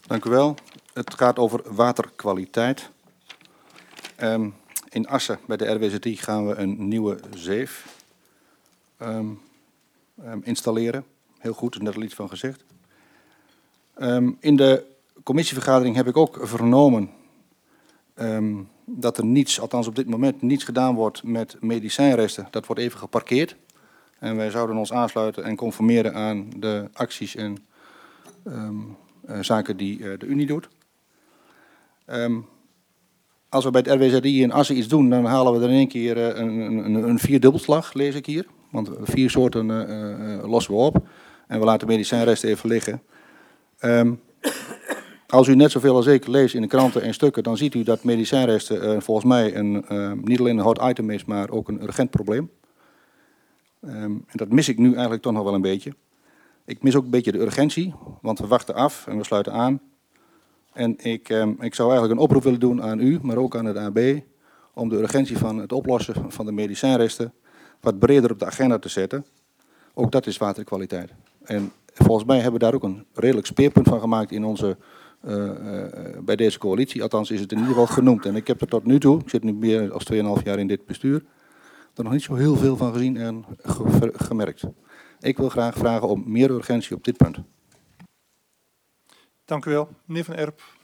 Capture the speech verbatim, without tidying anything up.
Dank u wel. Het gaat over waterkwaliteit. Um, in Assen bij de R W Z I gaan we een nieuwe zeef um, um, installeren. Heel goed, er is net al iets van gezegd. Um, in de commissievergadering heb ik ook vernomen um, dat er niets, althans op dit moment, niets gedaan wordt met medicijnresten. Dat wordt even geparkeerd. En wij zouden ons aansluiten en conformeren aan de acties en um, uh, zaken die uh, de Unie doet. Um, als we bij het R W Z I in Assen iets doen, dan halen we er in één keer uh, een, een, een vierdubbelslag, lees ik hier. Want vier soorten uh, uh, lossen we op. En we laten medicijnresten even liggen. Um, als u net zoveel als ik leest in de kranten en stukken, dan ziet u dat medicijnresten uh, volgens mij een, uh, niet alleen een hot item is, maar ook een urgent probleem. Um, en dat mis ik nu eigenlijk toch nog wel een beetje. Ik mis ook een beetje de urgentie, want we wachten af en we sluiten aan. En ik, um, ik zou eigenlijk een oproep willen doen aan u, maar ook aan het A B, om de urgentie van het oplossen van de medicijnresten wat breder op de agenda te zetten. Ook dat is waterkwaliteit. En volgens mij hebben we daar ook een redelijk speerpunt van gemaakt in onze, uh, uh, bij deze coalitie. Althans is het in ieder geval genoemd. En ik heb er tot nu toe, ik zit nu meer dan twee komma vijf jaar in dit bestuur, er nog niet zo heel veel van gezien en ge gemerkt. Ik wil graag vragen om meer urgentie op dit punt. Dank u wel. Meneer Van Erp.